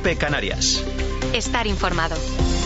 COPE Canarias. Estar informado.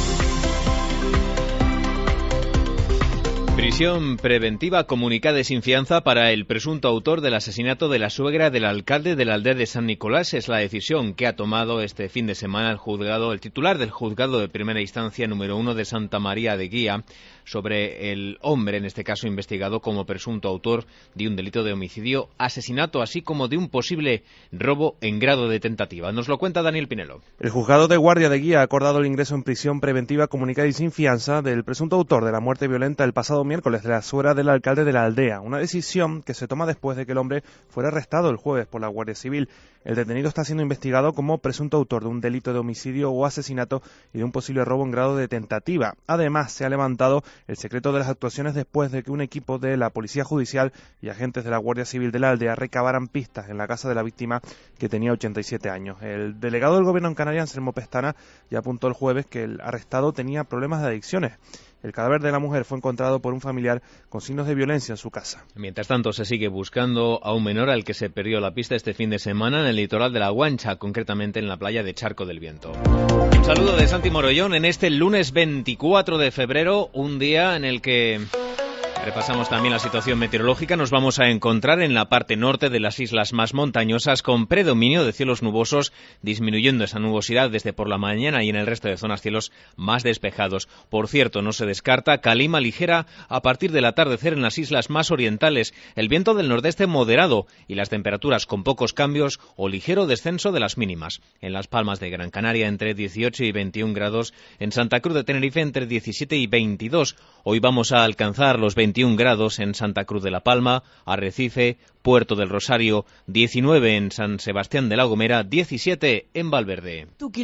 Prisión preventiva comunicada sin fianza para el presunto autor del asesinato de la suegra del alcalde de la aldea de San Nicolás. Es la decisión que ha tomado este fin de semana el titular del juzgado de primera instancia número 1 de Santa María de Guía, sobre el hombre, en este caso investigado como presunto autor de un delito de homicidio, asesinato, así como de un posible robo en grado de tentativa. Nos lo cuenta Daniel Pinelo. El juzgado de guardia de Guía ha acordado el ingreso en prisión preventiva comunicada y sin fianza del presunto autor de la muerte violenta el pasado miércoles de la suegra del alcalde de la aldea, una decisión que se toma después de que el hombre fuera arrestado el jueves por la Guardia Civil. El detenido está siendo investigado como presunto autor de un delito de homicidio o asesinato y de un posible robo en grado de tentativa. Además, se ha levantado el secreto de las actuaciones después de que un equipo de la Policía Judicial y agentes de la Guardia Civil de la aldea recabaran pistas en la casa de la víctima, que tenía 87 años. El delegado del Gobierno en Canarias, Anselmo Pestana, ya apuntó el jueves que el arrestado tenía problemas de adicciones. El cadáver de la mujer fue encontrado por un familiar con signos de violencia en su casa. Mientras tanto, se sigue buscando a un menor al que se perdió la pista este fin de semana en el litoral de La Guancha, concretamente en la playa de Charco del Viento. Un saludo de Santi Morollón en este lunes 24 de febrero, un día en el que repasamos también la situación meteorológica. Nos vamos a encontrar en la parte norte de las islas más montañosas con predominio de cielos nubosos, disminuyendo esa nubosidad desde por la mañana, y en el resto de zonas cielos más despejados. Por cierto, no se descarta calima ligera a partir del atardecer en las islas más orientales, el viento del nordeste moderado y las temperaturas con pocos cambios o ligero descenso de las mínimas. En Las Palmas de Gran Canaria entre 18 y 21 grados, en Santa Cruz de Tenerife entre 17 y 22. Hoy vamos a alcanzar los 21 grados en Santa Cruz de la Palma, Arrecife, Puerto del Rosario, 19 en San Sebastián de la Gomera, 17 en Valverde.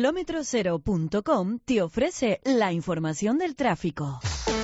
Tukilometrocero.com te ofrece la información del tráfico.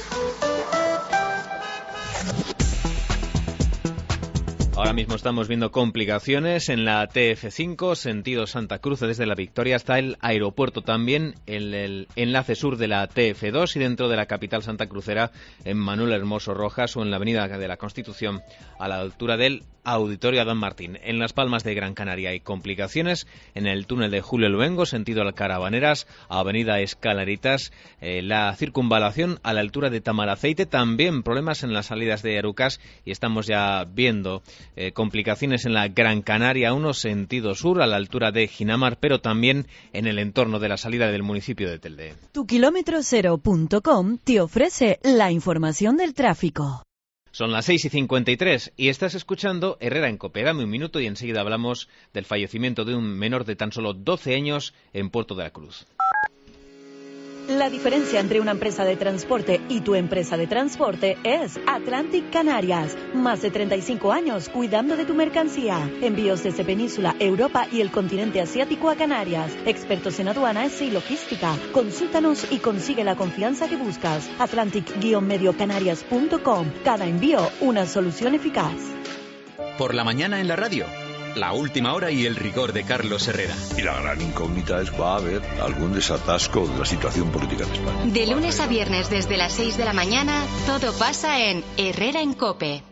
Ahora mismo estamos viendo complicaciones en la TF5, sentido Santa Cruz, desde la Victoria hasta el aeropuerto, también en el enlace sur de la TF2 y dentro de la capital santacrucera en Manuel Hermoso Rojas o en la avenida de la Constitución a la altura del Auditorio Adán Martín. En Las Palmas de Gran Canaria hay complicaciones en el túnel de Julio Luengo, sentido Alcarabaneras, avenida Escalaritas, la circunvalación a la altura de Tamaraceite, también problemas en las salidas de Arucas, y estamos ya viendo complicaciones en la Gran Canaria 1, sentido sur, a la altura de Ginamar, pero también en el entorno de la salida del municipio de Telde. Tukilometrocero.com te ofrece la información del tráfico. Son las 6:53 y estás escuchando Herrera en COPE. Dame un minuto y enseguida hablamos del fallecimiento de un menor de tan solo 12 años en Puerto de la Cruz. La diferencia entre una empresa de transporte y tu empresa de transporte es Atlantic Canarias. Más de 35 años cuidando de tu mercancía. Envíos desde Península, Europa y el continente asiático a Canarias. Expertos en aduanas y logística. Consúltanos y consigue la confianza que buscas. Atlantic-mediocanarias.com. Cada envío, una solución eficaz. Por la mañana en la radio, la última hora y el rigor de Carlos Herrera. Y la gran incógnita es, ¿va a haber algún desatasco de la situación política de España? De lunes a viernes desde las 6 de la mañana, todo pasa en Herrera en COPE.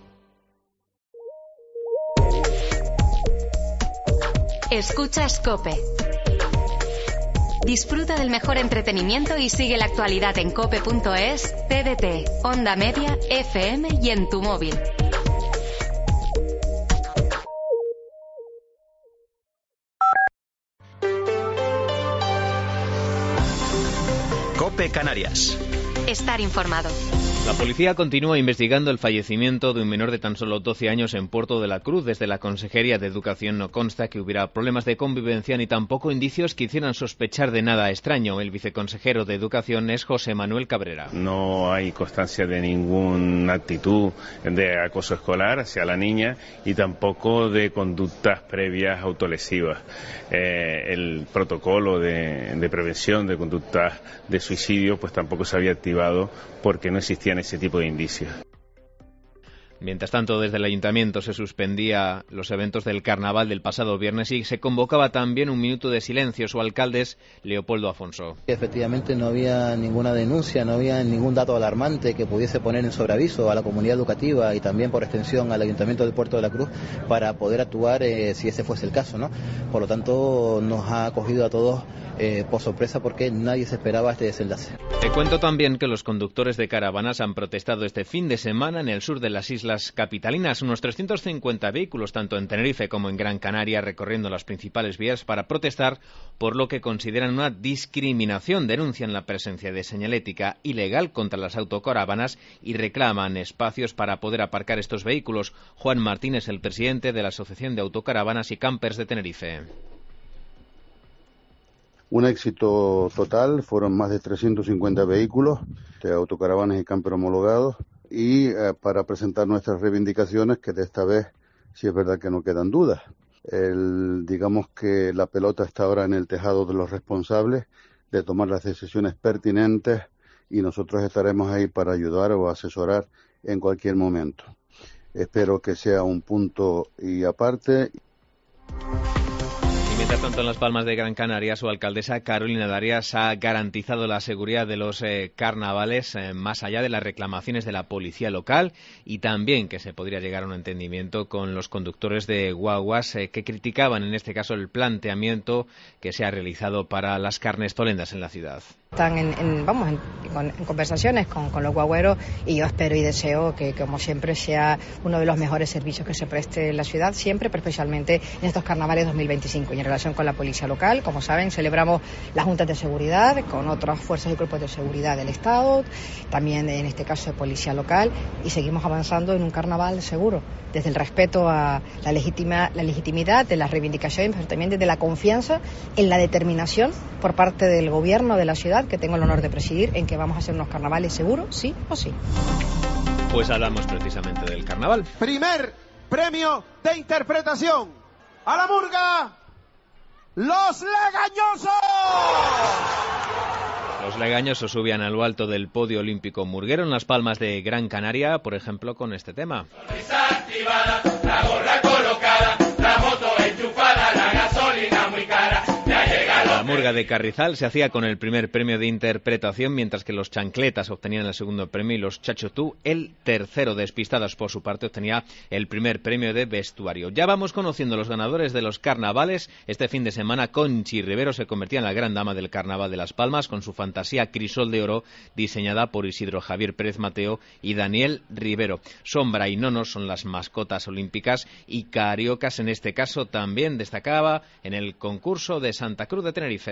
Escuchas COPE. Disfruta del mejor entretenimiento y sigue la actualidad en cope.es, TDT, Onda Media, FM y en tu móvil. COPE Canarias. Estar informado. La policía continúa investigando el fallecimiento de un menor de tan solo 12 años en Puerto de la Cruz. Desde la Consejería de Educación no consta que hubiera problemas de convivencia ni tampoco indicios que hicieran sospechar de nada extraño. El viceconsejero de Educación es José Manuel Cabrera. No hay constancia de ninguna actitud de acoso escolar hacia la niña y tampoco de conductas previas autolesivas. El protocolo de prevención de conductas de suicidio pues tampoco se había activado porque no existían ese tipo de indicios. Mientras tanto, desde el Ayuntamiento se suspendía los eventos del Carnaval del pasado viernes y se convocaba también un minuto de silencio. Su alcalde es Leopoldo Afonso. Efectivamente no había ninguna denuncia, no había ningún dato alarmante que pudiese poner en sobreaviso a la comunidad educativa y también por extensión al Ayuntamiento del Puerto de la Cruz para poder actuar si ese fuese el caso, ¿no? Por lo tanto, nos ha cogido a todos por sorpresa porque nadie se esperaba este desenlace. Te cuento también que los conductores de caravanas han protestado este fin de semana en el sur de las islas capitalinas. Unos 350 vehículos, tanto en Tenerife como en Gran Canaria, recorriendo las principales vías para protestar por lo que consideran una discriminación. Denuncian la presencia de señalética ilegal contra las autocaravanas y reclaman espacios para poder aparcar estos vehículos. Juan Martín es el presidente de la Asociación de Autocaravanas y Campers de Tenerife. Un éxito total, fueron más de 350 vehículos de autocaravanas y camper homologados y para presentar nuestras reivindicaciones, que de esta vez sí es verdad que no quedan dudas. Digamos que la pelota está ahora en el tejado de los responsables de tomar las decisiones pertinentes y nosotros estaremos ahí para ayudar o asesorar en cualquier momento. Espero que sea un punto y aparte. Mientras tanto, en Las Palmas de Gran Canaria, su alcaldesa Carolina Darias ha garantizado la seguridad de los carnavales más allá de las reclamaciones de la policía local y también que se podría llegar a un entendimiento con los conductores de guaguas que criticaban en este caso el planteamiento que se ha realizado para las carnestolendas en la ciudad. Están en conversaciones con los guagüeros y yo espero y deseo que, como siempre, sea uno de los mejores servicios que se preste en la ciudad, siempre, pero especialmente en estos carnavales 2025. Y en relación con la policía local, como saben, celebramos las juntas de seguridad con otras fuerzas y cuerpos de seguridad del Estado, también en este caso de policía local, y seguimos avanzando en un carnaval seguro, desde el respeto a la legitimidad de las reivindicaciones, pero también desde la confianza en la determinación por parte del gobierno de la ciudad, que tengo el honor de presidir, en que vamos a hacer unos carnavales seguros, sí o sí. Pues hablamos precisamente del carnaval. Primer premio de interpretación a la murga, Los Legañosos. Los Legañosos subían a lo alto del podio olímpico murguero en Las Palmas de Gran Canaria, por ejemplo, con este tema. Activada, la gorra colocada, la moto enchufada, la gasolina muy cara. La murga de Carrizal se hacía con el primer premio de interpretación, mientras que los Chancletas obtenían el segundo premio y los Chachotú el tercero. Despistadas, por su parte, obtenía el primer premio de vestuario. Ya vamos conociendo los ganadores de los carnavales. Este fin de semana, Conchi Rivero se convertía en la gran dama del carnaval de Las Palmas con su fantasía Crisol de Oro, diseñada por Isidro Javier Pérez Mateo y Daniel Rivero. Sombra y Nono son las mascotas olímpicas y Cariocas, en este caso, también destacaba en el concurso de Santa Cruz de Tenerife.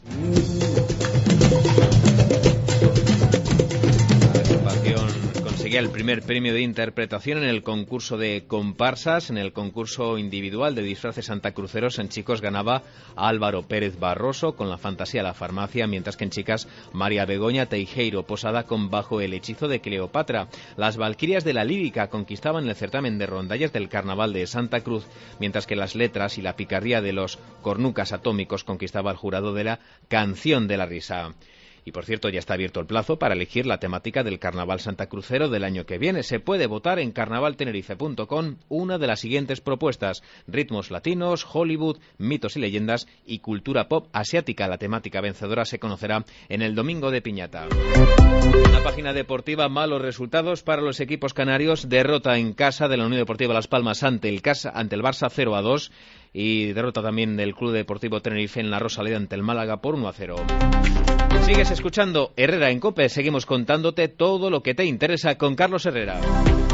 La agrupación conseguía el primer premio de interpretación en el concurso de comparsas. En el concurso individual de disfraces santacruceros, en chicos ganaba Álvaro Pérez Barroso con la fantasía La Farmacia, mientras que en chicas María Begoña Teijeiro Posada con Bajo el hechizo de Cleopatra. Las Valquirias de la Lírica conquistaban el certamen de rondallas del Carnaval de Santa Cruz, mientras que las letras y la picardía de los Cornucas Atómicos conquistaba el jurado de la Canción de la Risa. Y, por cierto, ya está abierto el plazo para elegir la temática del Carnaval santacrucero del año que viene. Se puede votar en carnavaltenerife.com una de las siguientes propuestas: ritmos latinos, Hollywood, mitos y leyendas y cultura pop asiática. La temática vencedora se conocerá en el Domingo de Piñata. En la página deportiva, malos resultados para los equipos canarios. Derrota en casa de la Unión Deportiva Las Palmas ante el Barça 0-2. Y derrota también del Club Deportivo Tenerife en la Rosaleda ante el Málaga por 1-0. Sigues escuchando Herrera en COPE. Seguimos contándote todo lo que te interesa con Carlos Herrera.